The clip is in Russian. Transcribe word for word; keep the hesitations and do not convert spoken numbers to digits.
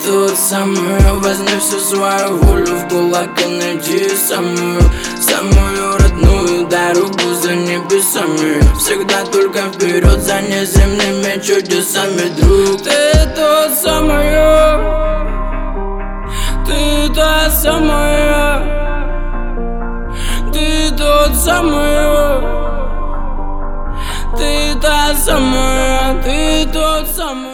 тот самый, возьми всю свою волю в кулак и найди самую, самую родную дорогу за небесами. Всегда только вперед за неземными чудесами, друг. Ты тот самый, ты та самая, ты тот самый, ты та самая, ты тот самый.